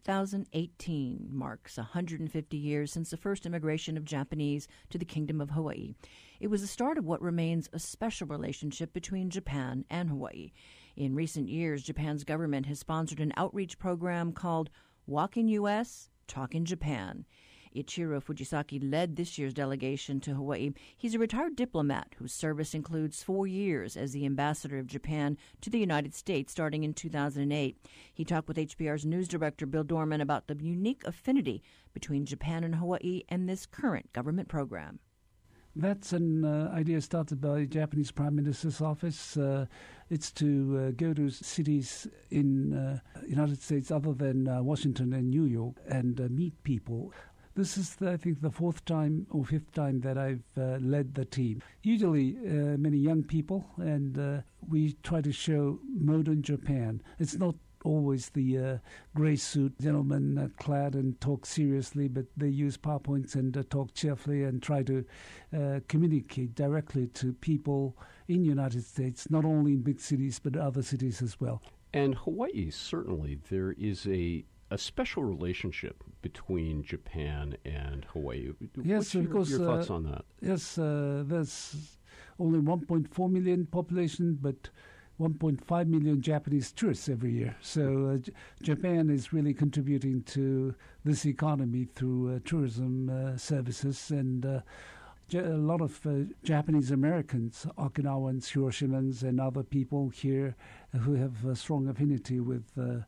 2018 marks 150 years since the first immigration of Japanese to the Kingdom of Hawaii. It was the start of what remains a special relationship between Japan and Hawaii. In recent years, Japan's government has sponsored an outreach program called Walk in U.S., Talk in Japan. Ichiro Fujisaki led this year's delegation to Hawaii. He's a retired diplomat whose service includes 4 years as the ambassador of Japan to the United States starting in 2008. He talked with HPR's news director Bill Dorman about the unique affinity between Japan and Hawaii and this current government program. That's an idea started by the Japanese Prime Minister's office. It's to go to cities in the United States other than Washington and New York and meet people. This is, I think, the fourth time or fifth time that I've led the team. Usually many young people, and we try to show modern Japan. It's not always the grey suit gentlemen clad and talk seriously, but they use PowerPoints and talk cheerfully and try to communicate directly to people in the United States, not only in big cities, but other cities as well. And Hawaii, certainly, there is a special relationship between Japan and Hawaii. Yes, What's your thoughts on that? Yes, there's only 1.4 million population, but 1.5 million Japanese tourists every year. So Japan is really contributing to this economy through tourism services, and a lot of Japanese Americans, Okinawans, Hiroshimans, and other people here who have a strong affinity with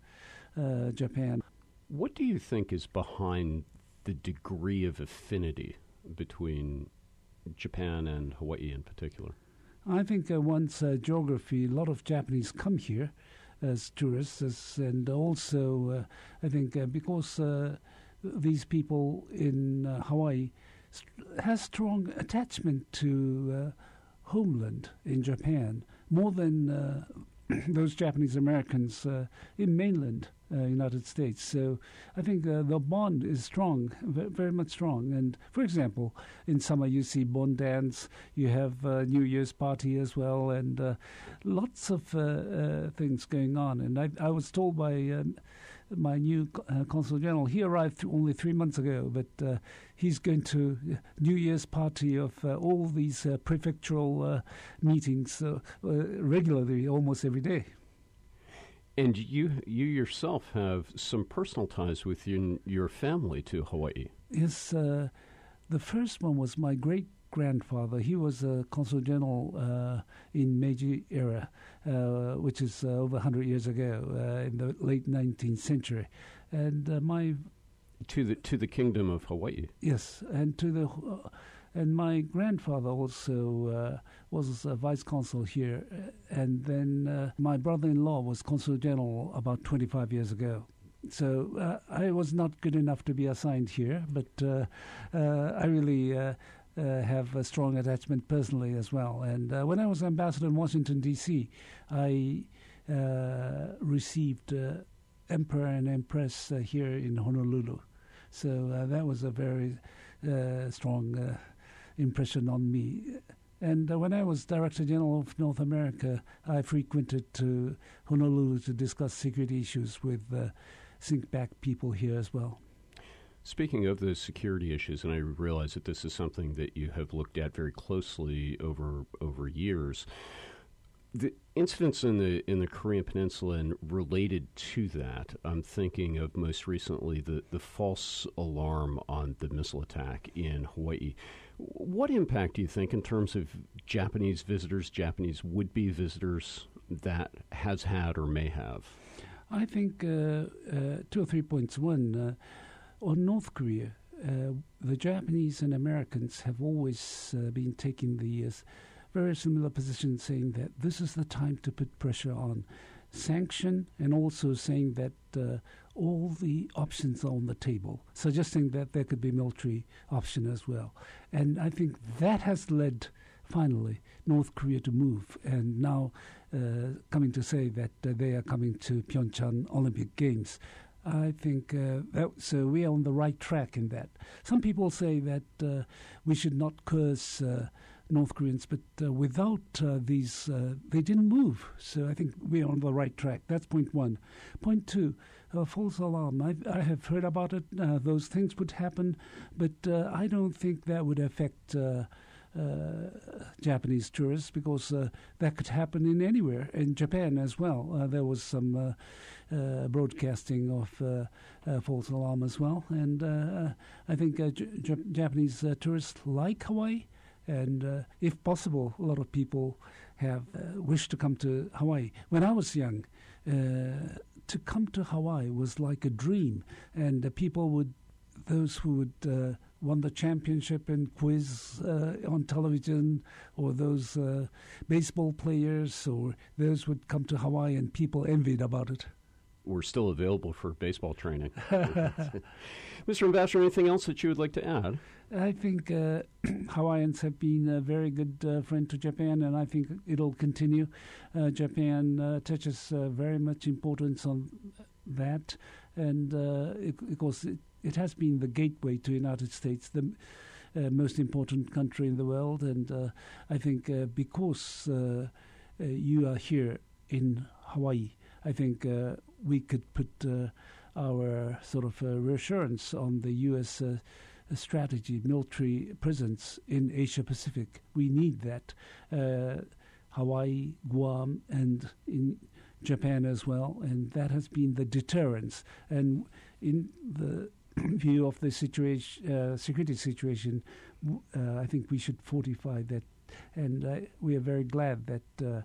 Japan. What do you think is behind the degree of affinity between Japan and Hawaii in particular? I think once geography, a lot of Japanese come here as tourists, and also I think because these people in Hawaii has strong attachment to homeland in Japan, more than those Japanese Americans in mainland United States. So I think the bond is strong, very much strong. And for example, in summer you see Bon Dance, you have New Year's party as well, and lots of things going on. And I was told by my new Consul General, he arrived only 3 months ago, but he's going to New Year's party of all these prefectural meetings regularly, almost every day. And you yourself have some personal ties with your family to Hawaii. Yes, the first one was my great-grandfather. He was a Consul General in Meiji era, which is over 100 years ago, in the late 19th century. And to the Kingdom of Hawaii. Yes, and my grandfather also was a vice consul here, and then my brother-in-law was consul general about 25 years ago. So I was not good enough to be assigned here, but I really have a strong attachment personally as well. And when I was ambassador in Washington, D.C., I received Emperor and Empress here in Honolulu. So that was a very strong impression on me. And when I was Director General of North America, I frequented to Honolulu to discuss security issues with SINCPAC people here as well. Speaking of those security issues, and I realize that this is something that you have looked at very closely over years, the incidents in the Korean Peninsula and related to that, I'm thinking of most recently the false alarm on the missile attack in Hawaii. What impact do you think in terms of Japanese visitors, Japanese would-be visitors, that has had or may have? I think 2 or 3 points. One, on North Korea, the Japanese and Americans have always been taking the very similar position, saying that this is the time to put pressure on sanction, and also saying that all the options are on the table, suggesting that there could be military option as well. And I think that has led, finally, North Korea to move, and now coming to say that they are coming to Pyeongchang Olympic Games. I think so we are on the right track in that. Some people say that we should not curse North Koreans, but without these, they didn't move. So I think we're on the right track. That's point one. Point two, false alarm. I have heard about it. Those things would happen, but I don't think that would affect Japanese tourists, because that could happen in anywhere, in Japan as well. There was some broadcasting of false alarm as well, and I think Japanese tourists like Hawaii, and if possible, a lot of people have wished to come to Hawaii. When I was young, to come to Hawaii was like a dream, and those who would won the championship in quiz on television, or those baseball players, or those would come to Hawaii, and people envied about it. We're still available for baseball training. Mr. Ambassador, anything else that you would like to add? I think Hawaiians have been a very good friend to Japan, and I think it'll continue. Japan attaches very much importance on that, and of course it has been the gateway to the United States, the most important country in the world, and I think because you are here in Hawaii, I think we could put our sort of reassurance on the U.S. Strategy, military presence in Asia Pacific. We need that. Hawaii, Guam, and in Japan as well, and that has been the deterrence. And in the view of the security situation, I think we should fortify that. And we are very glad that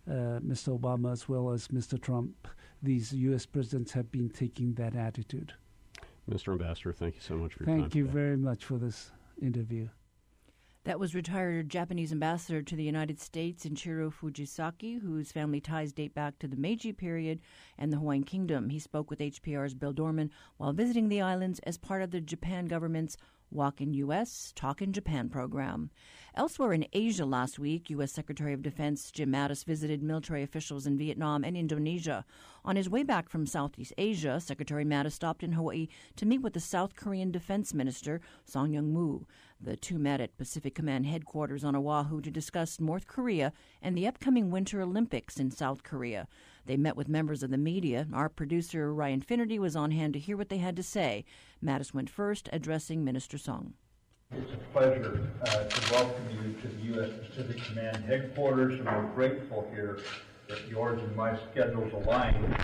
Mr. Obama as well as Mr. Trump, these U.S. presidents, have been taking that attitude. Mr. Ambassador, thank you so much for your time. Thank you very much for this interview. That was retired Japanese ambassador to the United States, Inchiro Fujisaki, whose family ties date back to the Meiji period and the Hawaiian Kingdom. He spoke with HPR's Bill Dorman while visiting the islands as part of the Japan government's Walk in U.S., Talk in Japan program. Elsewhere in Asia last week, U.S. Secretary of Defense Jim Mattis visited military officials in Vietnam and Indonesia. On his way back from Southeast Asia, Secretary Mattis stopped in Hawaii to meet with the South Korean Defense Minister, Song Young-moo. The two met at Pacific Command headquarters on Oahu to discuss North Korea and the upcoming Winter Olympics in South Korea. They met with members of the media. Our producer, Ryan Finnerty, was on hand to hear what they had to say. Mattis went first, addressing Minister Song. It's a pleasure to welcome you to the U.S. Pacific Command headquarters, and we're grateful here that yours and my schedules align.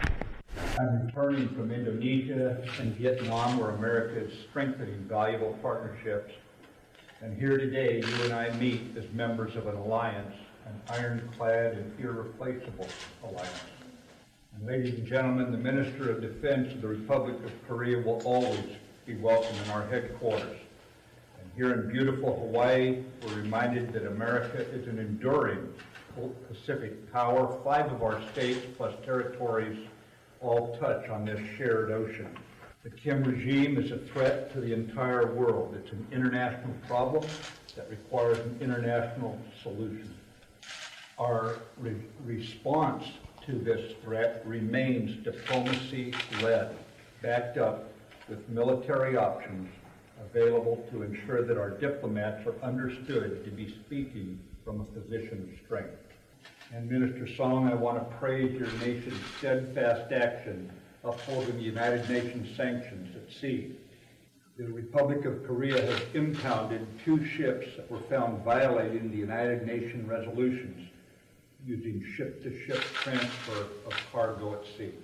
I'm returning from Indonesia and Vietnam, where America is strengthening valuable partnerships. And here today, you and I meet as members of an alliance, an ironclad and irreplaceable alliance. And ladies and gentlemen, the Minister of Defense of the Republic of Korea will always be welcome in our headquarters. And here in beautiful Hawaii, we're reminded that America is an enduring Pacific power. 5 of our states plus territories all touch on this shared ocean. The Kim regime is a threat to the entire world. It's an international problem that requires an international solution. Our response to this threat remains diplomacy-led, backed up with military options available to ensure that our diplomats are understood to be speaking from a position of strength. And Minister Song, I want to praise your nation's steadfast action upholding the United Nations sanctions at sea. The Republic of Korea has impounded 2 ships that were found violating the United Nations resolutions using ship-to-ship transfer of cargo at sea.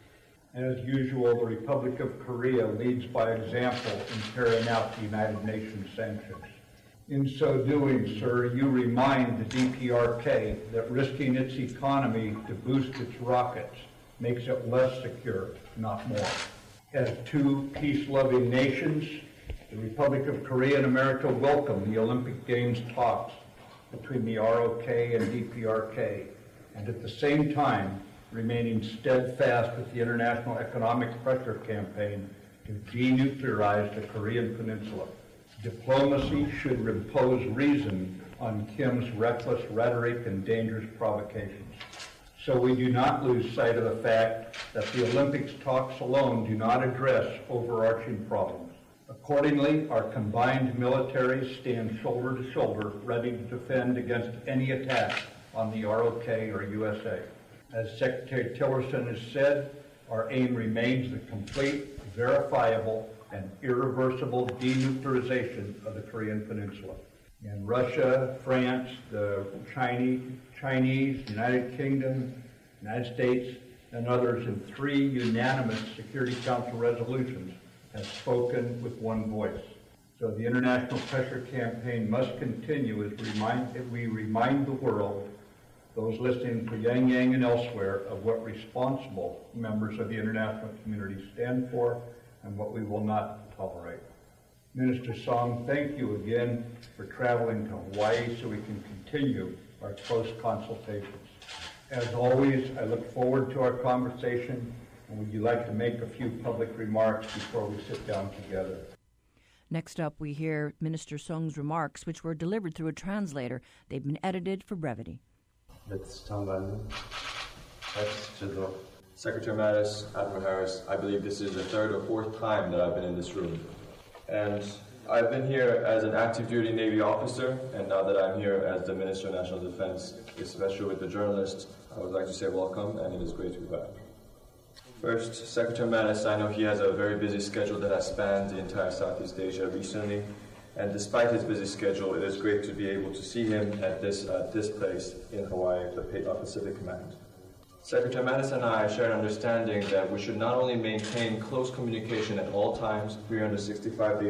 As usual, the Republic of Korea leads by example in carrying out the United Nations sanctions. In so doing, sir, you remind the DPRK that risking its economy to boost its rockets makes it less secure, not more. As 2 peace-loving nations, the Republic of Korea and America welcome the Olympic Games talks between the ROK and DPRK, and at the same time remaining steadfast with the international economic pressure campaign to denuclearize the Korean Peninsula. Diplomacy should impose reason on Kim's reckless rhetoric and dangerous provocations. So we do not lose sight of the fact that the Olympics talks alone do not address overarching problems. Accordingly, our combined militaries stand shoulder to shoulder, ready to defend against any attack on the ROK or USA. As Secretary Tillerson has said, our aim remains the complete, verifiable, and irreversible denuclearization of the Korean Peninsula. And Russia, France, the Chinese, United Kingdom, United States, and others in 3 unanimous Security Council resolutions have spoken with one voice. So the international pressure campaign must continue as we remind the world, those listening to Pyongyang and elsewhere, of what responsible members of the international community stand for and what we will not tolerate. Minister Song, thank you again for traveling to Hawaii so we can continue our close consultations. As always, I look forward to our conversation, and would you like to make a few public remarks before we sit down together? Next up, we hear Minister Song's remarks, which were delivered through a translator. They've been edited for brevity. Thanks to the Secretary Mattis, Admiral Harris. I believe this is the 3rd or 4th time that I've been in this room. And I've been here as an active duty Navy officer, and now that I'm here as the Minister of National Defense, especially with the journalists, I would like to say welcome, and it is great to be back. First, Secretary Mattis, I know he has a very busy schedule that has spanned the entire Southeast Asia recently, and despite his busy schedule, it is great to be able to see him at this place in Hawaii, the Pacific Command. Secretary Mattis and I share an understanding that we should not only maintain close communication at all times, 365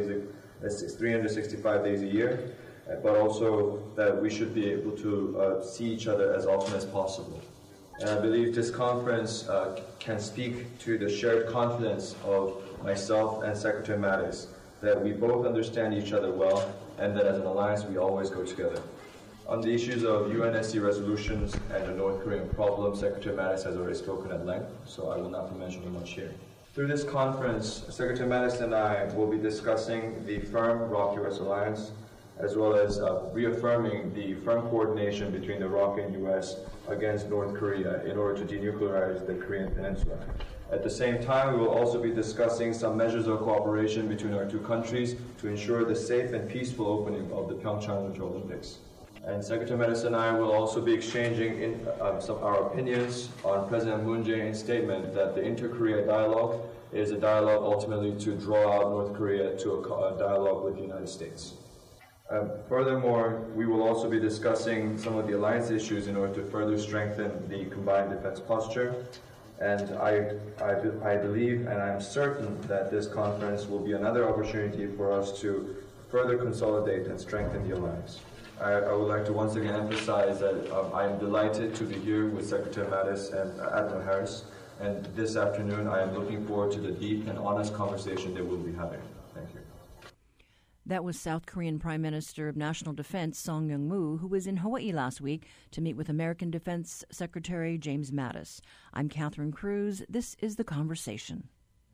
days a year, but also that we should be able to see each other as often as possible. And I believe this conference can speak to the shared confidence of myself and Secretary Mattis, that we both understand each other well, and that as an alliance we always go together. On the issues of UNSC resolutions and the North Korean problem, Secretary Mattis has already spoken at length, so I will not be mentioning much here. Through this conference, Secretary Mattis and I will be discussing the firm ROK-US alliance, as well as reaffirming the firm coordination between the ROK and US against North Korea in order to denuclearize the Korean Peninsula. At the same time, we will also be discussing some measures of cooperation between our 2 countries to ensure the safe and peaceful opening of the Pyeongchang Winter Olympics. And Secretary Mattis and I will also be exchanging some of our opinions on President Moon Jae-in's statement that the Inter-Korea dialogue is a dialogue ultimately to draw out North Korea to a dialogue with the United States. Furthermore, we will also be discussing some of the alliance issues in order to further strengthen the combined defense posture. And I believe and I'm certain that this conference will be another opportunity for us to further consolidate and strengthen the alliance. I would like to once again emphasize that I am delighted to be here with Secretary Mattis and Admiral Harris, and this afternoon I am looking forward to the deep and honest conversation that we'll be having. Thank you. That was South Korean Prime Minister of National Defense Song Young-moo, who was in Hawaii last week to meet with American Defense Secretary James Mattis. I'm Catherine Cruz. This is The Conversation.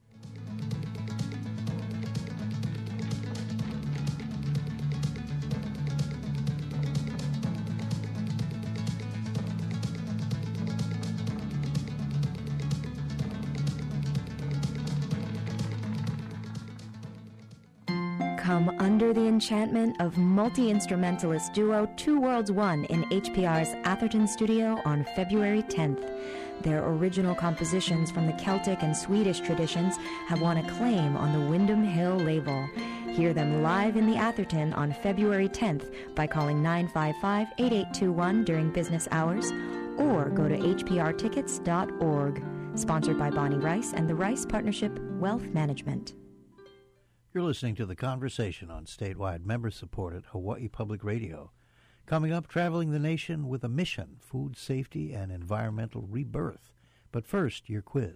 Come under the enchantment of multi-instrumentalist duo Two Worlds One in HPR's Atherton studio on February 10th. Their original compositions from the Celtic and Swedish traditions have won acclaim on the Windham Hill label. Hear them live in the Atherton on February 10th by calling 955-8821 during business hours or go to hprtickets.org. Sponsored by Bonnie Rice and the Rice Partnership Wealth Management. You're listening to The Conversation on statewide member-supported Hawaii Public Radio. Coming up, traveling the nation with a mission, food safety and environmental rebirth. But first, your quiz.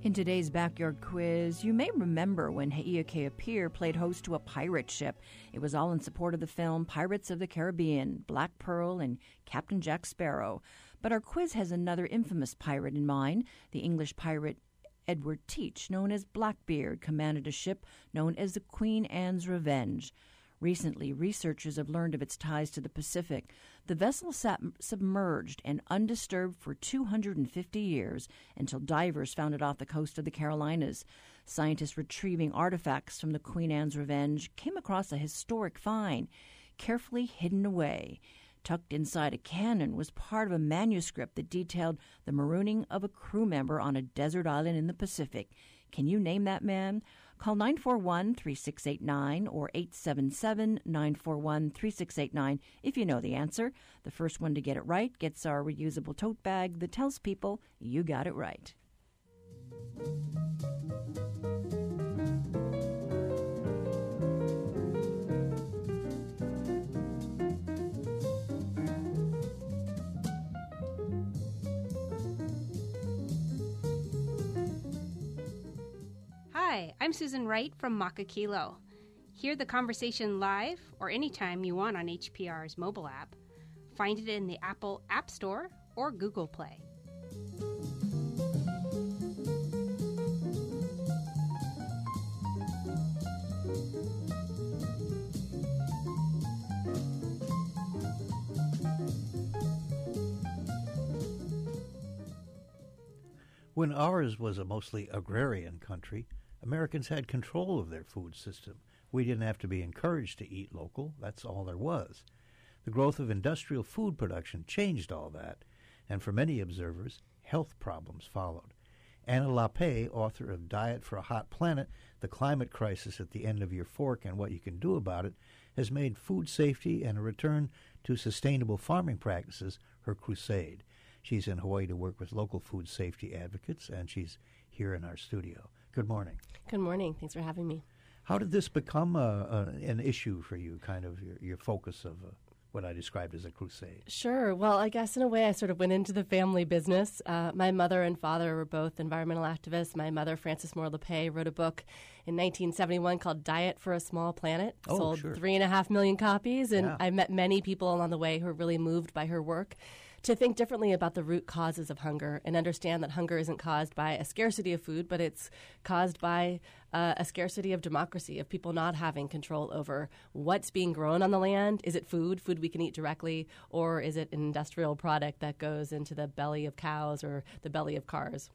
In today's Backyard Quiz, you may remember when He'iyake Apir played host to a pirate ship. It was all in support of the film Pirates of the Caribbean, Black Pearl, and Captain Jack Sparrow. But our quiz has another infamous pirate in mind. The English pirate Edward Teach, known as Blackbeard, commanded a ship known as the Queen Anne's Revenge. Recently, researchers have learned of its ties to the Pacific. The vessel sat submerged and undisturbed for 250 years until divers found it off the coast of the Carolinas. Scientists retrieving artifacts from the Queen Anne's Revenge came across a historic find, carefully hidden away. Tucked inside a cannon was part of a manuscript that detailed the marooning of a crew member on a desert island in the Pacific. Can you name that man? Call 941-3689 or 877-941-3689 if you know the answer. The first one to get it right gets our reusable tote bag that tells people you got it right. Hi, I'm Susan Wright from Makakilo. Hear the conversation live or anytime you want on HPR's mobile app. Find it in the Apple App Store or Google Play. When ours was a mostly agrarian country, Americans had control of their food system. We didn't have to be encouraged to eat local. That's all there was. The growth of industrial food production changed all that, and for many observers, health problems followed. Anna Lappé, author of Diet for a Hot Planet, The Climate Crisis at the End of Your Fork and What You Can Do About It, has made food safety and a return to sustainable farming practices her crusade. She's in Hawaii to work with local food safety advocates, and she's here in our studio. Good morning. Good morning. Thanks for having me. How did this become an issue for you, kind of your focus of what I described as a crusade? Sure. Well, I guess in a way I sort of went into the family business. My mother and father were both environmental activists. My mother, Frances Moore Lappé, wrote a book in 1971 called Diet for a Small Planet. Sold 3.5 million copies, and I met many people along the way who were really moved by her work to think differently about the root causes of hunger and understand that hunger isn't caused by a scarcity of food, but it's caused by a scarcity of democracy, of people not having control over what's being grown on the land. Is it food we can eat directly, or is it an industrial product that goes into the belly of cows or the belly of cars?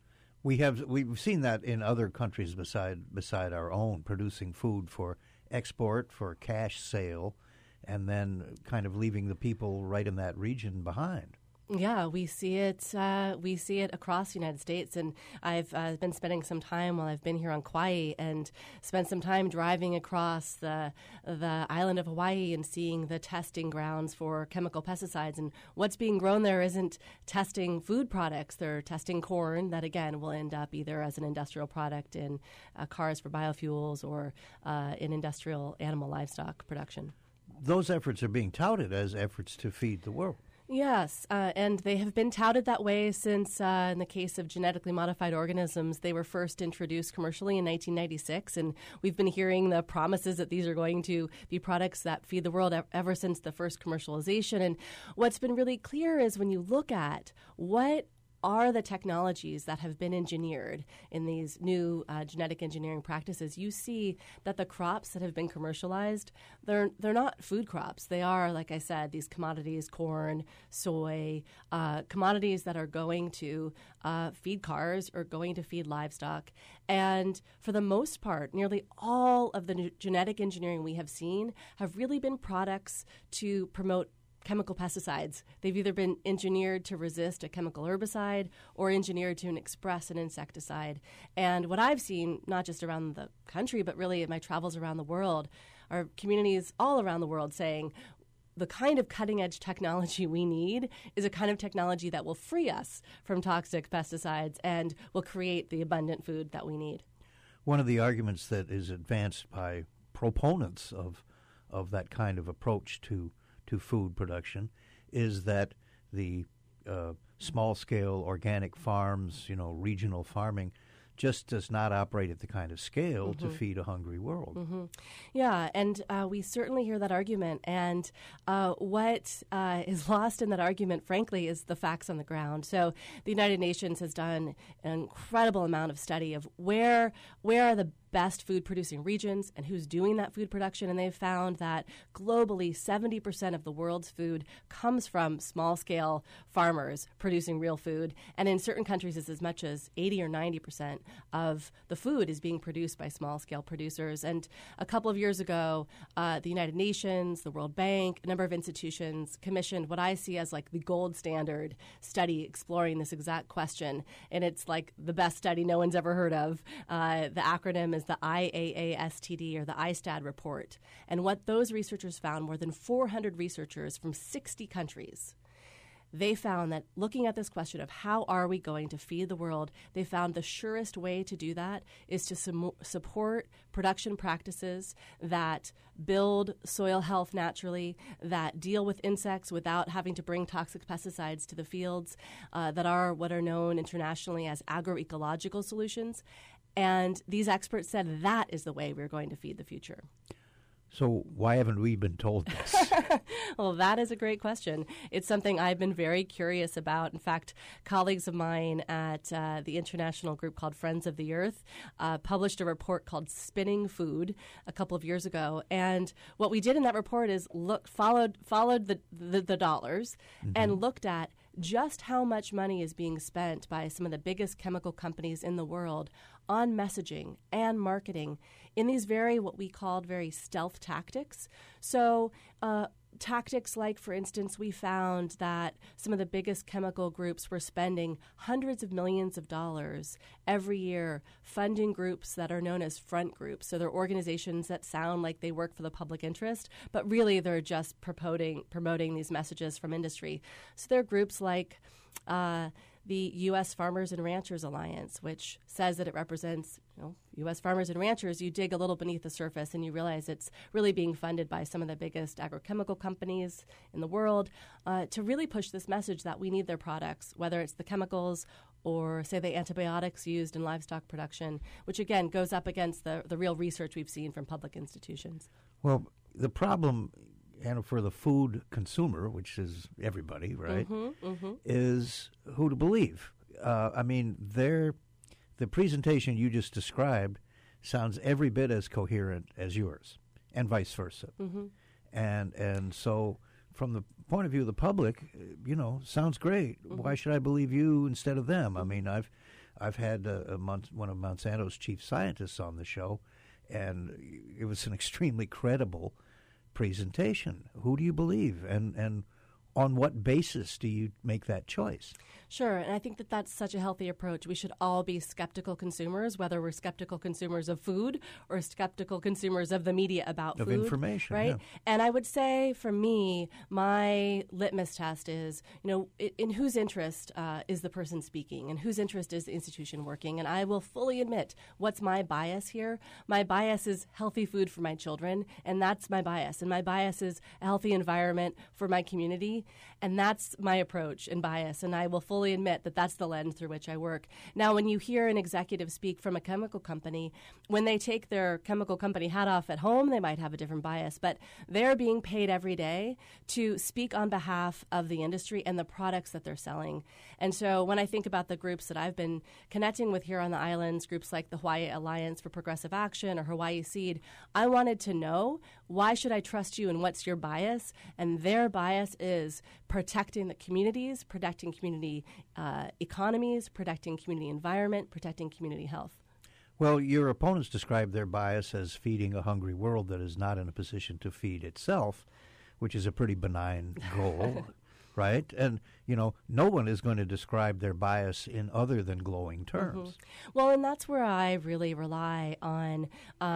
We've seen that in other countries beside our own, producing food for export, for cash sale, and then kind of leaving the people right in that region behind. Yeah, we see it. We see it across the United States, and I've been spending some time while I've been here on Kauai, and spent some time driving across the island of Hawaii and seeing the testing grounds for chemical pesticides. And what's being grown there isn't testing food products; they're testing corn that again will end up either as an industrial product in cars for biofuels or in industrial animal livestock production. Those efforts are being touted as efforts to feed the world. Yes, and they have been touted that way since, in the case of genetically modified organisms, they were first introduced commercially in 1996, and we've been hearing the promises that these are going to be products that feed the world ever since the first commercialization. And what's been really clear is when you look at what are the technologies that have been engineered in these new genetic engineering practices, you see that the crops that have been commercialized, they're not food crops. They are, like I said, these commodities, corn, soy, commodities that are going to feed cars or going to feed livestock. And for the most part, nearly all of the genetic engineering we have seen have really been products to promote chemical pesticides. They've either been engineered to resist a chemical herbicide or engineered to express an insecticide. And what I've seen, not just around the country, but really in my travels around the world, are communities all around the world saying the kind of cutting-edge technology we need is a kind of technology that will free us from toxic pesticides and will create the abundant food that we need. One of the arguments that is advanced by proponents of that kind of approach to food production is that the small-scale organic farms, regional farming, just does not operate at the kind of scale to feed a hungry world. Yeah, and we certainly hear that argument. And what is lost in that argument, frankly, is the facts on the ground. So the United Nations has done an incredible amount of study of where are the best food-producing regions and who's doing that food production, and they've found that globally 70% of the world's food comes from small-scale farmers producing real food, and in certain countries it's as much as 80 or 90% of the food is being produced by small-scale producers. And a couple of years ago, the United Nations, the World Bank, a number of institutions commissioned what I see as like the gold standard study exploring this exact question, and it's like the best study no one's ever heard of. The acronym is the IAASTD, or the ISTAD report. And what those researchers found, more than 400 researchers from 60 countries, they found that looking at this question of how are we going to feed the world, they found the surest way to do that is to support production practices that build soil health naturally, that deal with insects without having to bring toxic pesticides to the fields, that are what are known internationally as agroecological solutions. And these experts said that is the way we're going to feed the future. So why haven't we been told this? Well, that is a great question. It's something I've been very curious about. In fact, colleagues of mine at the international group called Friends of the Earth published a report called Spinning Food a couple of years ago. And what we did in that report is followed the dollars and looked at just how much money is being spent by some of the biggest chemical companies in the world on messaging and marketing in these what we called very stealth tactics. So tactics like, for instance, we found that some of the biggest chemical groups were spending hundreds of millions of dollars every year funding groups that are known as front groups. So they're organizations that sound like they work for the public interest, but really they're just promoting these messages from industry. So they're groups like the U.S. Farmers and Ranchers Alliance, which says that it represents U.S. farmers and ranchers. You dig a little beneath the surface and you realize it's really being funded by some of the biggest agrochemical companies in the world to really push this message that we need their products, whether it's the chemicals or, say, the antibiotics used in livestock production, which, again, goes up against the real research we've seen from public institutions. Well, the problem, and for the food consumer, which is everybody, right, is who to believe. I mean, the presentation you just described sounds every bit as coherent as yours, and vice versa. And so, from the point of view of the public, sounds great. Why should I believe you instead of them? I mean, I've had one of Monsanto's chief scientists on the show, and it was an extremely credible presentation. Who do you believe, and on what basis do you make that choice? Sure, and I think that that's such a healthy approach. We should all be skeptical consumers, whether we're skeptical consumers of food or skeptical consumers of the media about food. Of information, right? Yeah. And I would say, for me, my litmus test is, in whose interest is the person speaking, and whose interest is the institution working. And I will fully admit, what's my bias here? My bias is healthy food for my children, and that's my bias. And my bias is a healthy environment for my community, and that's my approach and bias. And I will fully admit that that's the lens through which I work. Now, when you hear an executive speak from a chemical company, when they take their chemical company hat off at home, they might have a different bias, but they're being paid every day to speak on behalf of the industry and the products that they're selling. And so when I think about the groups that I've been connecting with here on the islands, groups like the Hawaii Alliance for Progressive Action or Hawaii Seed, I wanted to know, why should I trust you and what's your bias? And their bias is protecting the communities, protecting community economies, protecting community environment, protecting community health. Well, your opponents describe their bias as feeding a hungry world that is not in a position to feed itself, which is a pretty benign goal, right? And, no one is going to describe their bias in other than glowing terms. Well, and that's where I really rely on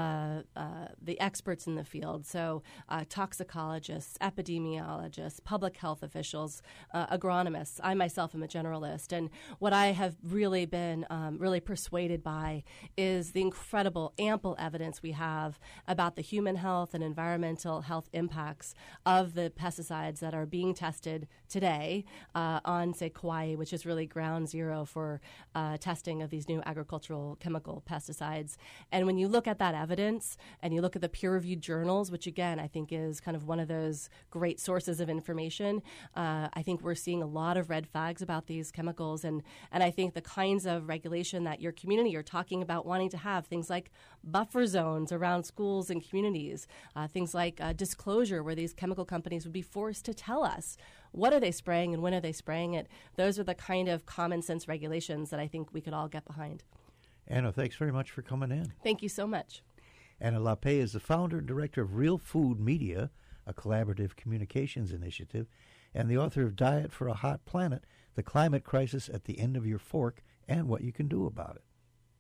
the experts in the field. So toxicologists, epidemiologists, public health officials, agronomists. I myself am a generalist. And what I have really been really persuaded by is the incredible, ample evidence we have about the human health and environmental health impacts of the pesticides that are being tested today on, say, Kauai, which is really ground zero for testing of these new agricultural chemical pesticides. And when you look at that evidence and you look at the peer-reviewed journals, which, again, I think is kind of one of those great sources of information, I think we're seeing a lot of red flags about these chemicals. And I think the kinds of regulation that your community are talking about wanting to have, things like buffer zones around schools and communities, things like disclosure where these chemical companies would be forced to tell us what are they spraying and when are they spraying it. Those are the kind of common sense regulations that I think we could all get behind. Anna, thanks very much for coming in. Thank you so much. Anna Lappé is the founder and director of Real Food Media, a collaborative communications initiative, and the author of Diet for a Hot Planet, The Climate Crisis at the End of Your Fork and What You Can Do About it.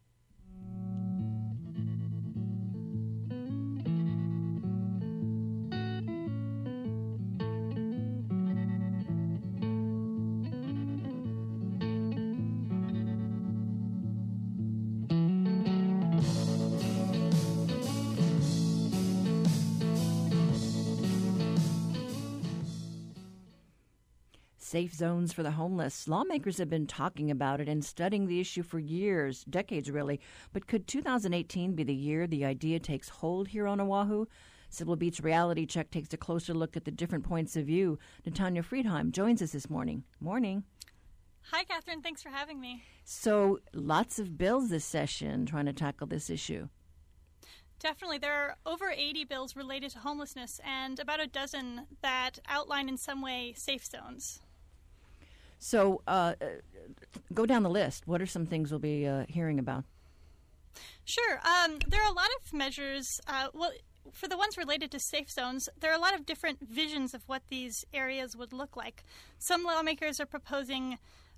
Safe zones for the homeless. Lawmakers have been talking about it and studying the issue for years, decades really. But could 2018 be the year the idea takes hold here on Oahu? Civil Beat's Reality Check takes a closer look at the different points of view. Natanya Friedheim joins us this morning. Morning. Hi, Catherine. Thanks for having me. So lots of bills this session trying to tackle this issue. Definitely. There are over 80 bills related to homelessness and about a dozen that outline in some way safe zones. So go down the list. What are some things we'll be hearing about? Sure. There are a lot of measures. For the ones related to safe zones, there are a lot of different visions of what these areas would look like. Some lawmakers are proposing,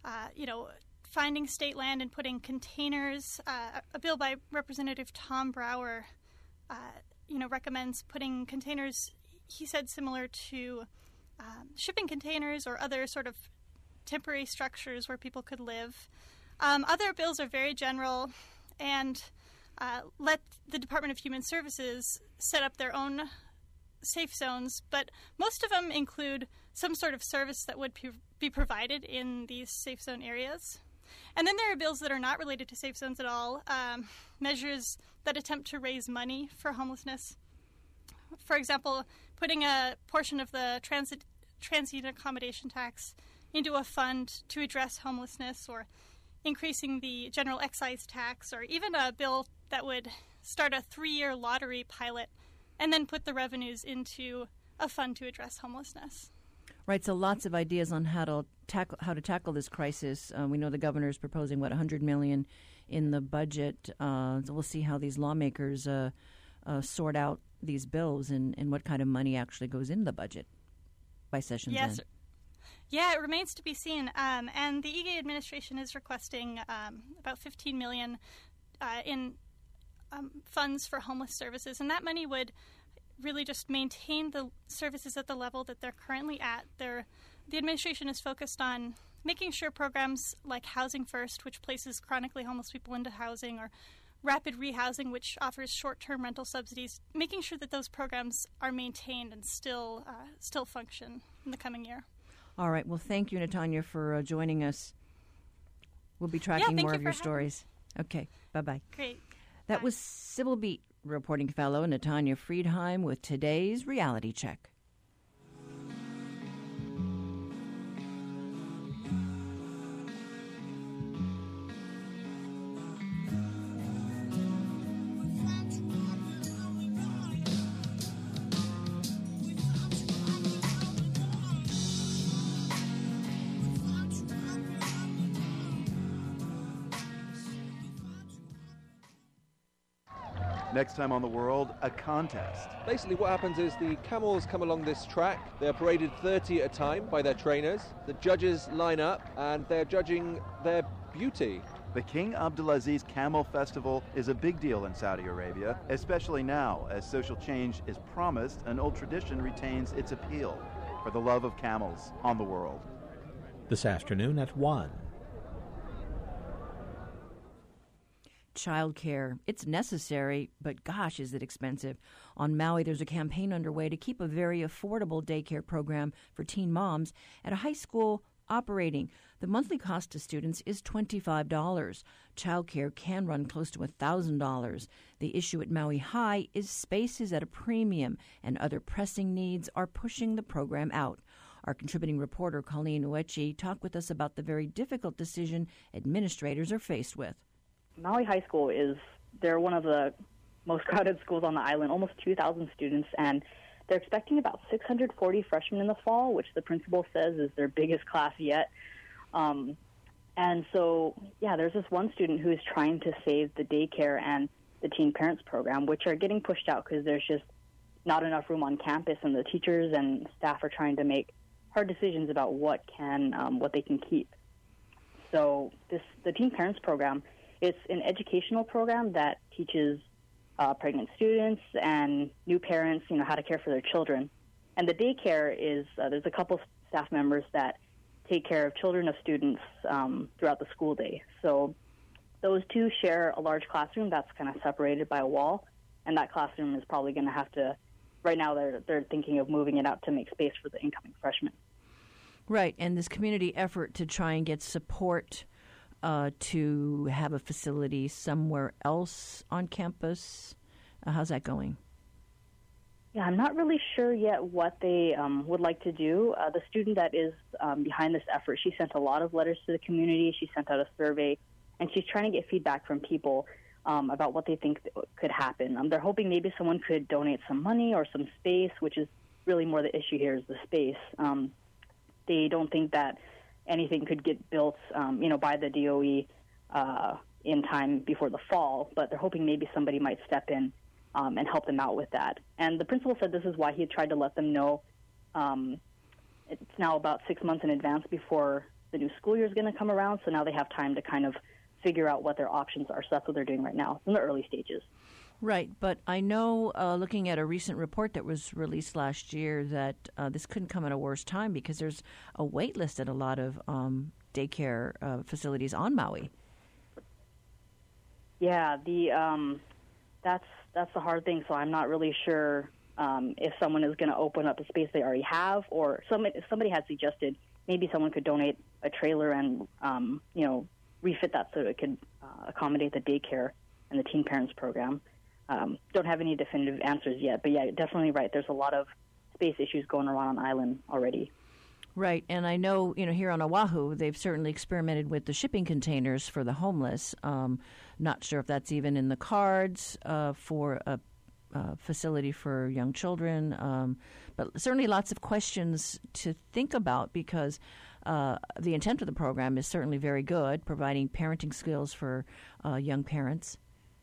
finding state land and putting containers. A bill by Representative Tom Brower, recommends putting containers, he said, similar to shipping containers or other sort of temporary structures where people could live. Other bills are very general and let the Department of Human Services set up their own safe zones, but most of them include some sort of service that would be provided in these safe zone areas. And then there are bills that are not related to safe zones at all, measures that attempt to raise money for homelessness. For example, putting a portion of the transient accommodation tax into a fund to address homelessness, or increasing the general excise tax, or even a bill that would start a 3-year lottery pilot and then put the revenues into a fund to address homelessness. Right, so lots of ideas on how to tackle this crisis. We know the governor is proposing, $100 million in the budget. So we'll see how these lawmakers sort out these bills and what kind of money actually goes in the budget by session's end. Yeah, it remains to be seen. And the Ige administration is requesting about $15 million in funds for homeless services, and that money would really just maintain the services at the level that they're currently at. The administration is focused on making sure programs like Housing First, which places chronically homeless people into housing, or Rapid Rehousing, which offers short-term rental subsidies, making sure that those programs are maintained and still function in the coming year. All right. Well, thank you, Natanya, for joining us. We'll be tracking more of your stories. Okay. Bye-bye. Great. That was Civil Beat reporting fellow Natanya Friedheim with today's Reality Check. Next time on The World, a contest. Basically what happens is the camels come along this track. They are paraded 30 at a time by their trainers. The judges line up and they're judging their beauty. The King Abdulaziz Camel Festival is a big deal in Saudi Arabia, especially now as social change is promised and old tradition retains its appeal. For the love of camels on The World. This afternoon at 1. Childcare. It's necessary, but gosh, is it expensive. On Maui, there's a campaign underway to keep a very affordable daycare program for teen moms at a high school operating. The monthly cost to students is $25. Childcare can run close to $1,000. The issue at Maui High is space is at a premium, and other pressing needs are pushing the program out. Our contributing reporter, Colleen Uechi, talked with us about the very difficult decision administrators are faced with. Maui High School they're one of the most crowded schools on the island, almost 2,000 students, and they're expecting about 640 freshmen in the fall, which the principal says is their biggest class yet. And so, there's this one student who is trying to save the daycare and the teen parents program, which are getting pushed out because there's just not enough room on campus, and the teachers and staff are trying to make hard decisions about what they can keep. So the teen parents program, it's an educational program that teaches pregnant students and new parents, how to care for their children. And the daycare is, there's a couple staff members that take care of children of students throughout the school day. So those two share a large classroom that's kind of separated by a wall, and that classroom is probably going to have to, right now they're thinking of moving it out to make space for the incoming freshmen. Right, and this community effort to try and get support to have a facility somewhere else on campus, how's that going? Yeah, I'm not really sure yet what they would like to do. The student that is behind this effort, she sent a lot of letters to the community. She sent out a survey, and she's trying to get feedback from people about what they think could happen. They're hoping maybe someone could donate some money or some space, which is really more the issue here is the space. They don't think that anything could get built, by the DOE in time before the fall, but they're hoping maybe somebody might step in and help them out with that. And the principal said this is why he had tried to let them know. It's now about 6 months in advance before the new school year is going to come around, so now they have time to kind of figure out what their options are. So that's what they're doing right now in the early stages. Right, but I know, looking at a recent report that was released last year, that this couldn't come at a worse time because there's a wait list at a lot of daycare facilities on Maui. Yeah, that's the hard thing. So I'm not really sure if someone is going to open up a space they already have, or somebody had suggested maybe someone could donate a trailer and refit that so it could accommodate the daycare and the teen parents program. Don't have any definitive answers yet, but yeah, definitely right. There's a lot of space issues going around on the island already. Right, and I know, here on Oahu, they've certainly experimented with the shipping containers for the homeless. Not sure if that's even in the cards for a facility for young children, but certainly lots of questions to think about because the intent of the program is certainly very good, providing parenting skills for young parents.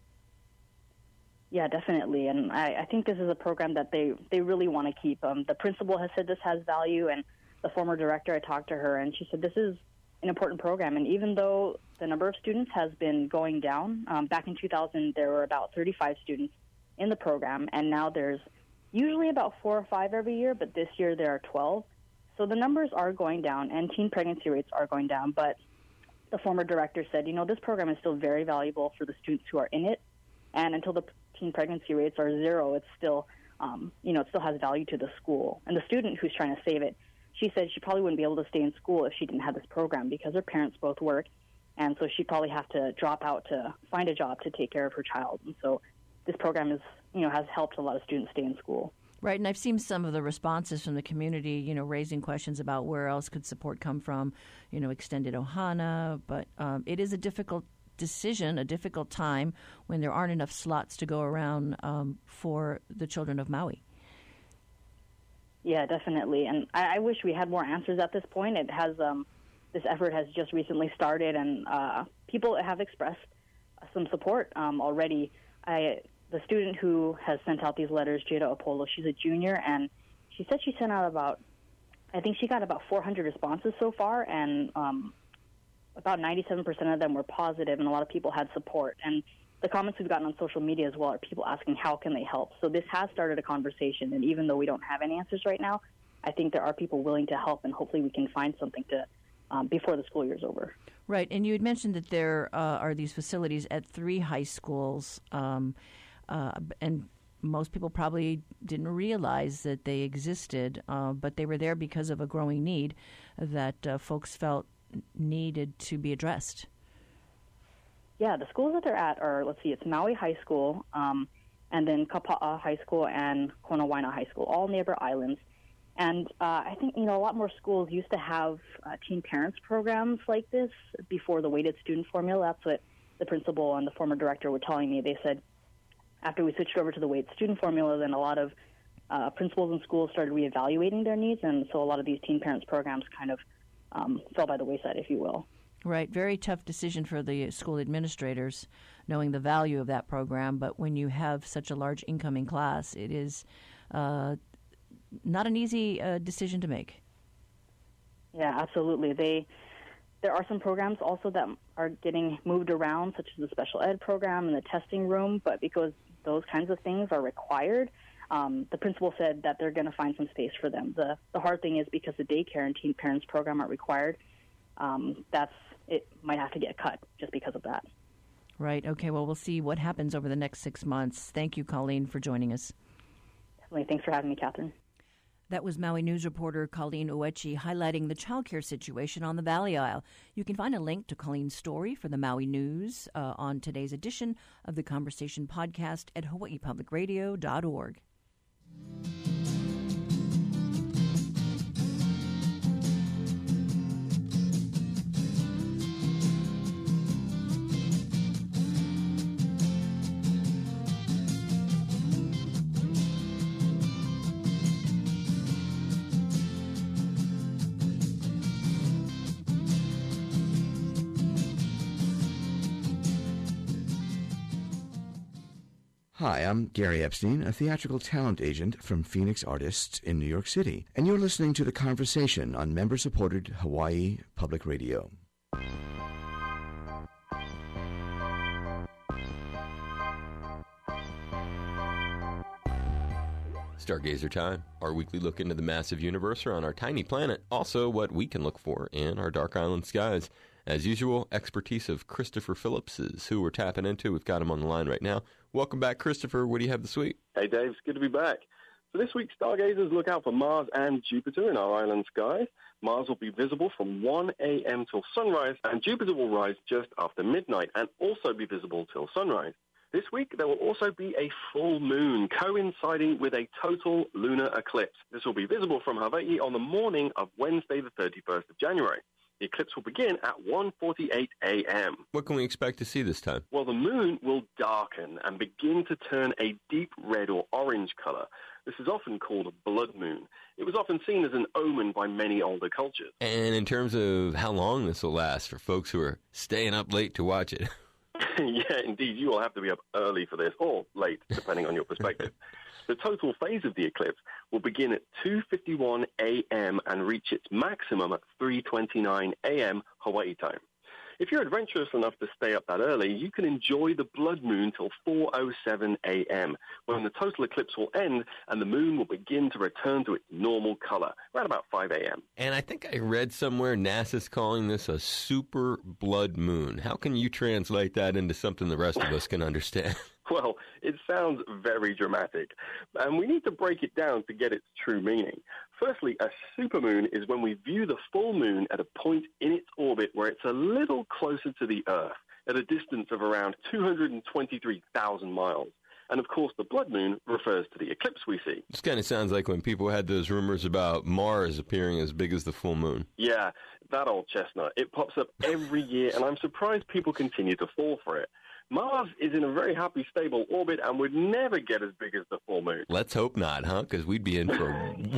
Yeah, definitely, and I think this is a program that they really want to keep. The principal has said this has value, and the former director, I talked to her, and she said this is an important program. And even though the number of students has been going down, back in 2000 there were about 35 students in the program, and now there's usually about 4 or 5 every year, but this year there are 12. So the numbers are going down, and teen pregnancy rates are going down. But the former director said, this program is still very valuable for the students who are in it, and until the teen pregnancy rates are 0, it's still, it still has value to the school. And the student who's trying to save it, she said she probably wouldn't be able to stay in school if she didn't have this program because her parents both work, and so she'd probably have to drop out to find a job to take care of her child. And so this program has helped a lot of students stay in school. Right, and I've seen some of the responses from the community, raising questions about where else could support come from, extended Ohana, but it is a difficult decision, a difficult time when there aren't enough slots to go around for the children of Maui. Yeah, definitely, and I wish we had more answers at this point. It has this effort has just recently started, and people have expressed some support already. The student who has sent out these letters, Jada Apollo, she's a junior, and she said she sent out she got about 400 responses so far, and about 97% of them were positive, and a lot of people had support. And the comments we've gotten on social media as well are people asking how can they help. So this has started a conversation, and even though we don't have any answers right now, I think there are people willing to help, and hopefully we can find something to before the school year's over. Right, and you had mentioned that there are these facilities at 3 high schools, and most people probably didn't realize that they existed, but they were there because of a growing need that folks felt needed to be addressed. Yeah, the schools that they're at are, it's Maui High School, and then Kapa'a High School and Konawaina High School, all neighbor islands. And I think, a lot more schools used to have teen parents programs like this before the weighted student formula. That's what the principal and the former director were telling me. They said after we switched over to the weighted student formula, then a lot of principals and schools started reevaluating their needs, and so a lot of these teen parents programs kind of fell by the wayside, if you will. Right. Very tough decision for the school administrators, knowing the value of that program. But when you have such a large incoming class, it is not an easy decision to make. Yeah, absolutely. There are some programs also that are getting moved around, such as the special ed program and the testing room, but because those kinds of things are required, the principal said that they're going to find some space for them. The hard thing is because the daycare and teen parents program aren't required, it might have to get cut just because of that. Right. Okay. Well, we'll see what happens over the next 6 months. Thank you, Colleen, for joining us. Definitely. Thanks for having me, Catherine. That was Maui News reporter Colleen Uechi highlighting the childcare situation on the Valley Isle. You can find a link to Colleen's story for the Maui News on today's edition of the Conversation podcast at hawaiipublicradio.org. Hi, I'm Gary Epstein, a theatrical talent agent from Phoenix Artists in New York City, and you're listening to The Conversation on member-supported Hawaii Public Radio. Stargazer Time, our weekly look into the massive universe around our tiny planet, also what we can look for in our dark island skies. As usual, expertise of Christopher Phillips is who we're tapping into. We've got him on the line right now. Welcome back, Christopher. What do you have this week? Hey, Dave. It's good to be back. So this week, stargazers look out for Mars and Jupiter in our island skies. Mars will be visible from 1 a.m. till sunrise, and Jupiter will rise just after midnight and also be visible till sunrise. This week, there will also be a full moon coinciding with a total lunar eclipse. This will be visible from Hawaii on the morning of Wednesday, the 31st of January. The eclipse will begin at 1:48 a.m. What can we expect to see this time? Well, the moon will darken and begin to turn a deep red or orange color. This is often called a blood moon. It was often seen as an omen by many older cultures. And in terms of how long this will last for folks who are staying up late to watch it? Yeah, indeed. You will have to be up early for this, or late, depending on your perspective. The total phase of the eclipse will begin at 2:51 a.m. and reach its maximum at 3:29 a.m. Hawaii time. If you're adventurous enough to stay up that early, you can enjoy the blood moon till 4:07 a.m., when the total eclipse will end and the moon will begin to return to its normal color, around about 5 a.m. And I think I read somewhere NASA's calling this a super blood moon. How can you translate that into something the rest of us can understand? Well, it sounds very dramatic, and we need to break it down to get its true meaning. Firstly, a supermoon is when we view the full moon at a point in its orbit where it's a little closer to the Earth, at a distance of around 223,000 miles. And of course, the blood moon refers to the eclipse we see. This kind of sounds like when people had those rumors about Mars appearing as big as the full moon. Yeah, that old chestnut. It pops up every year, and I'm surprised people continue to fall for it. Mars is in a very happy, stable orbit and would never get as big as the full moon. Let's hope not, huh? Because we'd be in for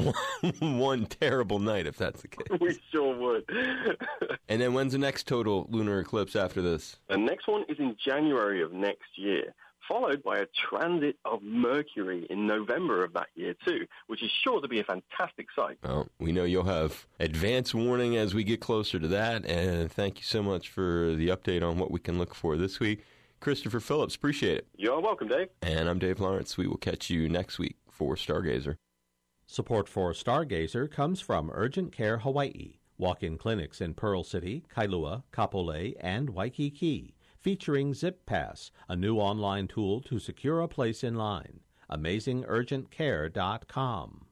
one terrible night if that's the case. We sure would. And then when's the next total lunar eclipse after this? The next one is in January of next year, followed by a transit of Mercury in November of that year too, which is sure to be a fantastic sight. Well, we know you'll have advance warning as we get closer to that, and thank you so much for the update on what we can look for this week. Christopher Phillips, appreciate it. You're welcome, Dave. And I'm Dave Lawrence. We will catch you next week for Stargazer. Support for Stargazer comes from Urgent Care Hawaii, Walk-in clinics in Pearl City, Kailua, Kapolei, and Waikiki, featuring ZipPass, a new online tool to secure a place in line. AmazingUrgentCare.com.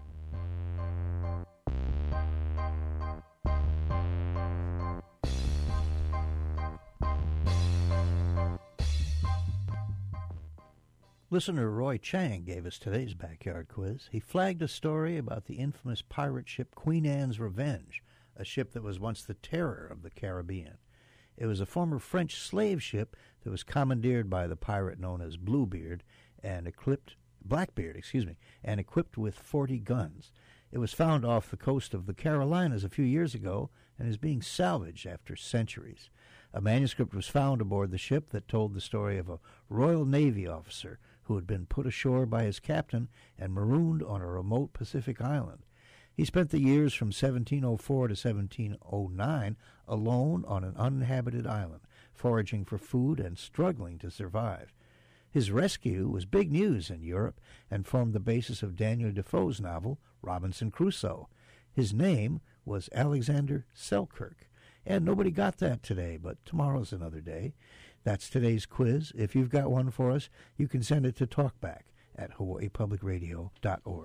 Listener Roy Chang gave us today's backyard quiz. He flagged a story about the infamous pirate ship Queen Anne's Revenge, a ship that was once the terror of the Caribbean. It was a former French slave ship that was commandeered by the pirate known as Blackbeard and equipped with 40 guns. It was found off the coast of the Carolinas a few years ago and is being salvaged after centuries. A manuscript was found aboard the ship that told the story of a Royal Navy officer who had been put ashore by his captain and marooned on a remote Pacific island. He spent the years from 1704 to 1709 alone on an uninhabited island, foraging for food and struggling to survive. His rescue was big news in Europe and formed the basis of Daniel Defoe's novel, Robinson Crusoe. His name was Alexander Selkirk, and nobody got that today, but tomorrow's another day. That's today's quiz. If you've got one for us, you can send it to talkback@hawaiipublicradio.org.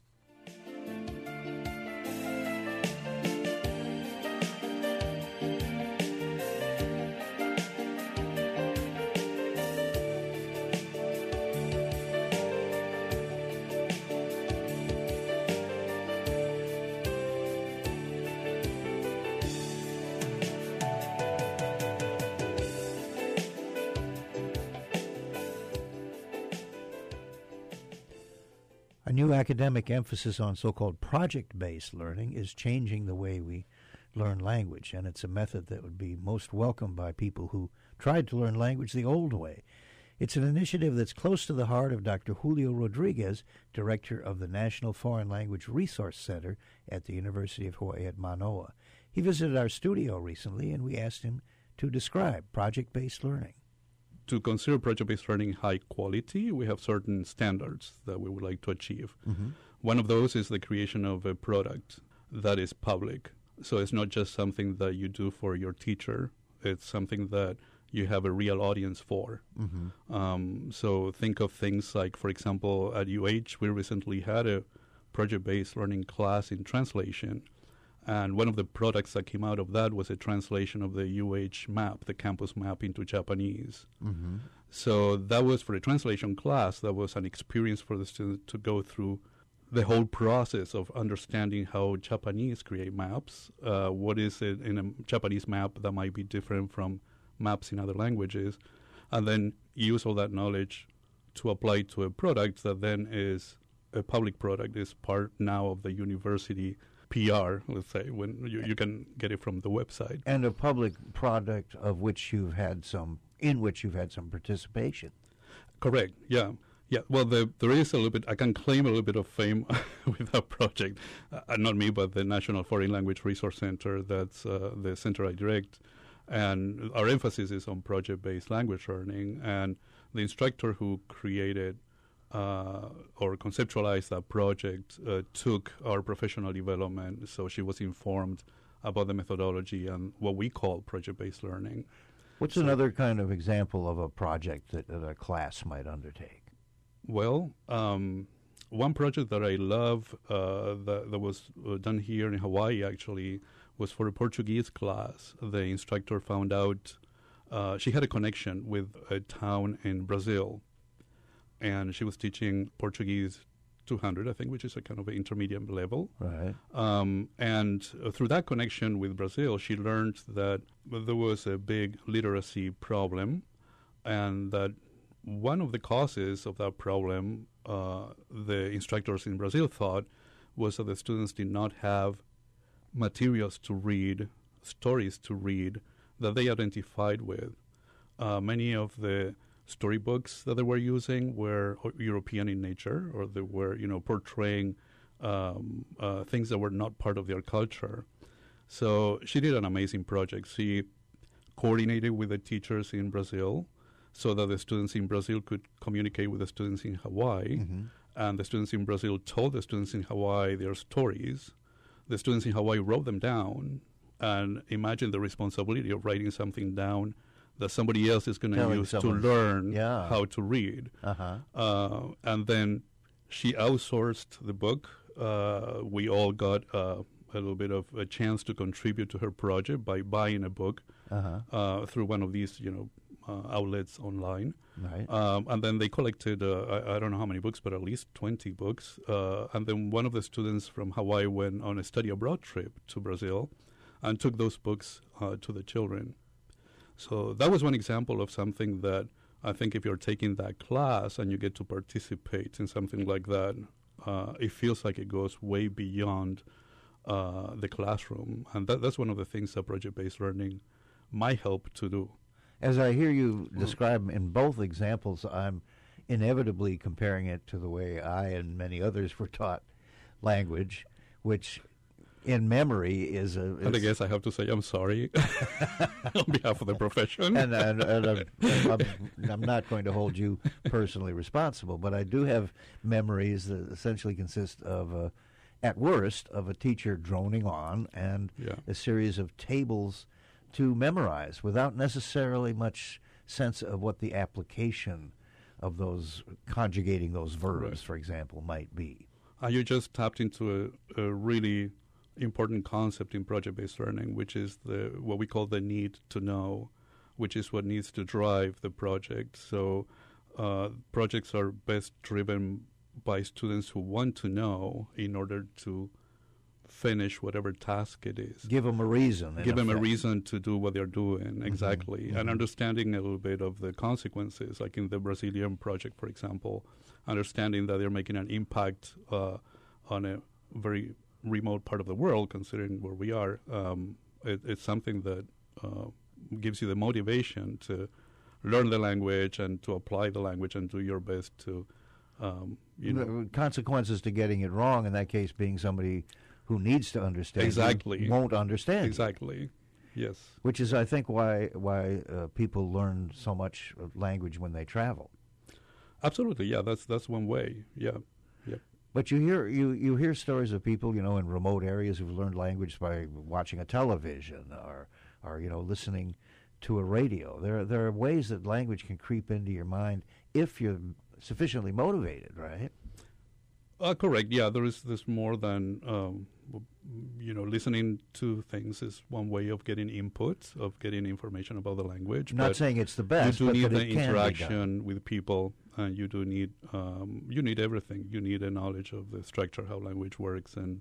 A new academic emphasis on so-called project-based learning is changing the way we learn language, and it's a method that would be most welcomed by people who tried to learn language the old way. It's an initiative that's close to the heart of Dr. Julio Rodriguez, director of the National Foreign Language Resource Center at the University of Hawaii at Manoa. He visited our studio recently, and we asked him to describe project-based learning. To consider project-based learning high quality, we have certain standards that we would like to achieve. Mm-hmm. One of those is the creation of a product that is public. So it's not just something that you do for your teacher. It's something that you have a real audience for. Mm-hmm. So think of things like, for example, at UH, we recently had a project-based learning class in translation. And one of the products that came out of that was a translation of the UH map, the campus map, into Japanese. Mm-hmm. So that was for a translation class. That was an experience for the students to go through the whole process of understanding how Japanese create maps. What is it in a Japanese map that might be different from maps in other languages, and then use all that knowledge to apply to a product that then is a public product, is part now of the university PR, let's say, when you can get it from the website. And a public product of which you've had some participation. Correct, yeah. Yeah, well, there is a little bit, I can claim a little bit of fame with that project. Not me, but the National Foreign Language Resource Center, that's the center I direct. And our emphasis is on project-based language learning. And the instructor who created or conceptualized that project took our professional development, so she was informed about the methodology and what we call project-based learning. What's another kind of example of a project that a class might undertake? Well, one project that I love that was done here in Hawaii, actually, was for a Portuguese class. The instructor found out she had a connection with a town in Brazil, and she was teaching Portuguese 200, I think, which is a kind of an intermediate level. Right. And through that connection with Brazil, she learned that there was a big literacy problem, and that one of the causes of that problem, the instructors in Brazil thought, was that the students did not have materials to read, stories to read, that they identified with. Many of the storybooks that they were using were European in nature, or they were, portraying things that were not part of their culture. So she did an amazing project. She coordinated with the teachers in Brazil so that the students in Brazil could communicate with the students in Hawaii, Mm-hmm. and the students in Brazil told the students in Hawaii their stories. the students in Hawaii wrote them down, and imagine the responsibility of writing something down that somebody else is going to use to learn how to read. And then she outsourced the book. We all got a little bit of a chance to contribute to her project by buying a book through one of these, outlets online. Right. And then they collected, I don't know how many books, but at least 20 books. And then one of the students from Hawaii went on a study abroad trip to Brazil and took those books to the children. So that was one example of something that I think if you're taking that class and you get to participate in something like that, it feels like it goes way beyond the classroom. And that's one of the things that project-based learning might help to do. As I hear you describe in both examples, I'm inevitably comparing it to the way I and many others were taught language, which in memory is a... And I guess I have to say I'm sorry on behalf of the profession. And I'm not going to hold you personally responsible, but I do have memories that essentially consist of, at worst, of a teacher droning on and a series of tables to memorize without necessarily much sense of what the application of those, conjugating those verbs, for example, might be. You just tapped into a really important concept in project-based learning, which is what we call the need to know, which is what needs to drive the project. So projects are best driven by students who want to know in order to finish whatever task it is. Give them a reason. Give them a reason to do what they're doing, exactly. And understanding a little bit of the consequences, like in the Brazilian project, for example, understanding that they're making an impact on a very remote part of the world, considering where we are. It's something that gives you the motivation to learn the language and to apply the language and do your best to, consequences to getting it wrong, in that case being somebody who needs to understand won't understand. Exactly. Yes. Which is, I think, why people learn so much language when they travel. Absolutely. Yeah, that's one way. Yeah. Yeah. But you hear stories of people, in remote areas who've learned language by watching a television or listening to a radio. There are ways that language can creep into your mind if you're sufficiently motivated, right? Correct. Yeah, there's more than listening to things is one way of getting input, of getting information about the language. Not saying it's the best, you do need but the interaction with people, and you do need everything. You need a knowledge of the structure, how language works, and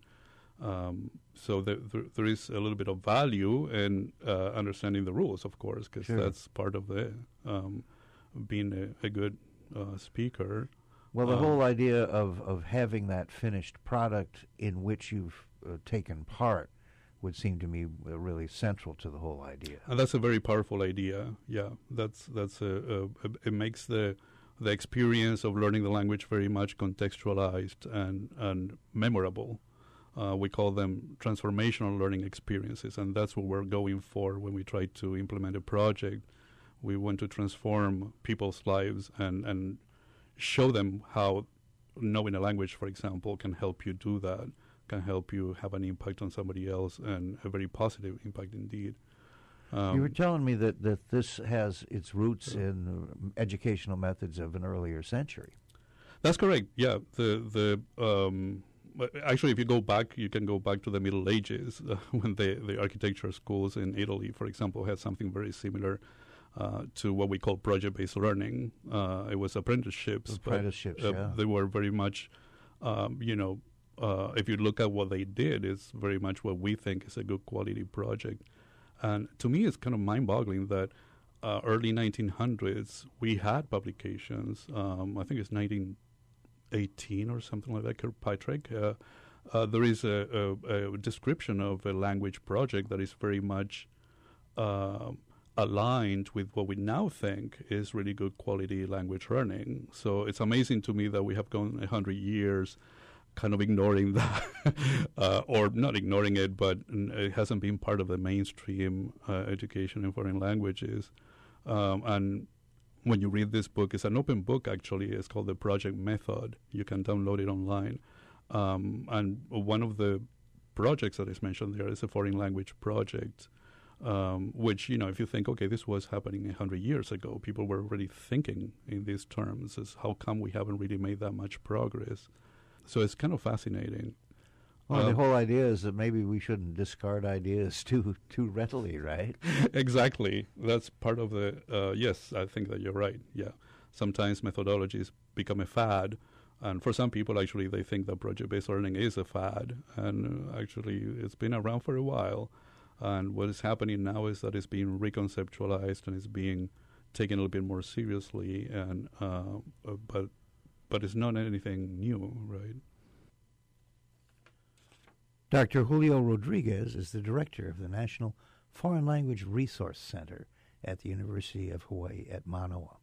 so there is a little bit of value in understanding the rules, of course, because that's part of the being a good speaker. Well, the whole idea of having that finished product in which you've taken part would seem to me really central to the whole idea. And that's a very powerful idea. Yeah, that's it makes the experience of learning the language very much contextualized and memorable. We call them transformational learning experiences, and that's what we're going for when we try to implement a project. We want to transform people's lives and show them how knowing a language, for example, can help you do that, can help you have an impact on somebody else, and a very positive impact indeed. You were telling me that this has its roots in educational methods of an earlier century. That's correct. Yeah, actually, if you go back, you can go back to the Middle Ages when the architecture schools in Italy, for example, had something very similar to what we call project-based learning. It was apprenticeships. They were very much, if you look at what they did, it's very much what we think is a good quality project. And to me, it's kind of mind-boggling that early 1900s, we had publications. I think it's 1918 or something like that, Kirkpatrick. There is a description of a language project that is very much aligned with what we now think is really good quality language learning. So it's amazing to me that we have gone 100 years kind of ignoring that, or not ignoring it, but it hasn't been part of the mainstream education in foreign languages. And when you read this book, it's an open book actually. It's called The Project Method. You can download it online. And one of the projects that is mentioned there is a foreign language project, which, if you think, okay, this was happening 100 years ago, people were already thinking in these terms, as how come we haven't really made that much progress? So it's kind of fascinating. Well, the whole idea is that maybe we shouldn't discard ideas too readily, right? Exactly. That's part of the, yes, I think that you're right, yeah. Sometimes methodologies become a fad, and for some people, actually, they think that project-based learning is a fad, and actually it's been around for a while, and what is happening now is that it's being reconceptualized and it's being taken a little bit more seriously, and but it's not anything new, right? Dr. Julio Rodriguez is the director of the National Foreign Language Resource Center at the University of Hawaii at Manoa.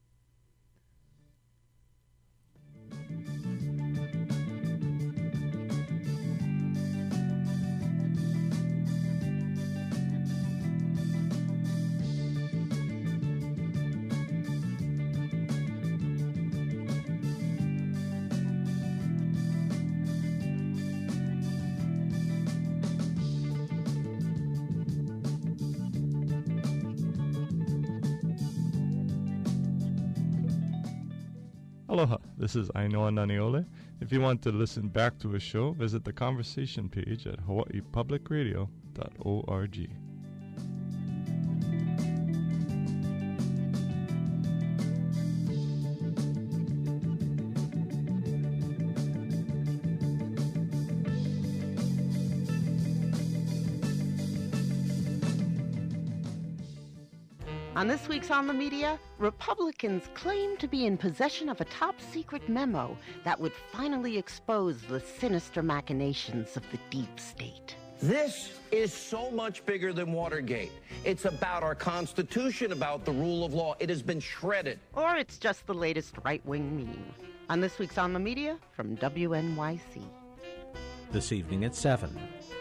Aloha, this is Ainoa Naniole. If you want to listen back to a show, visit the conversation page at hawaiipublicradio.org. On this week's On the Media, Republicans claim to be in possession of a top-secret memo that would finally expose the sinister machinations of the deep state. This is so much bigger than Watergate. It's about our Constitution, about the rule of law. It has been shredded. Or it's just the latest right-wing meme. On this week's On the Media from WNYC. This evening at 7.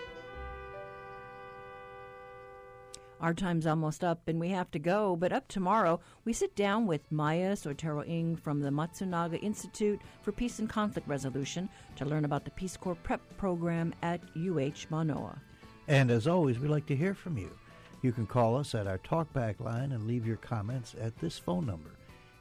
Our time's almost up and we have to go, but up tomorrow we sit down with Maya Sotero-Ing from the Matsunaga Institute for Peace and Conflict Resolution to learn about the Peace Corps prep program at UH Manoa. And as always, we'd like to hear from you. You can call us at our talkback line and leave your comments at this phone number,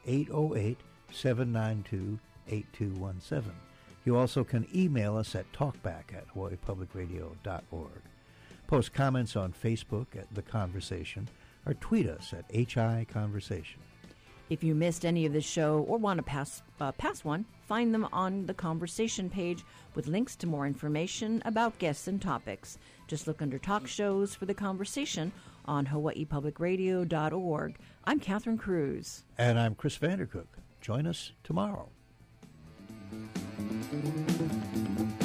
808-792-8217. You also can email us at talkback@hawaiipublicradio.org. Post comments on Facebook at The Conversation or tweet us at HI Conversation. If you missed any of this show or want to pass one, find them on the Conversation page with links to more information about guests and topics. Just look under Talk Shows for The Conversation on hawaiipublicradio.org. I'm Catherine Cruz. And I'm Chris Vandercook. Join us tomorrow.